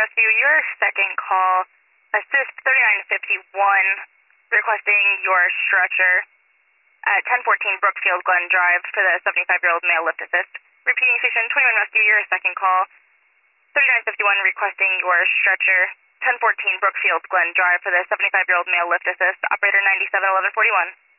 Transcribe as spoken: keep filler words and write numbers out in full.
Rescue, your second call. Assist thirty-nine fifty-one, requesting your stretcher at ten fourteen Brookfield Glen Drive for the seventy-five-year-old male lift assist. Repeating Station twenty-one Rescue, your second call. thirty-nine fifty-one, requesting your stretcher. ten fourteen Brookfield Glen Drive for the seventy-five-year-old male lift assist. Operator ninety-seven eleven forty-one.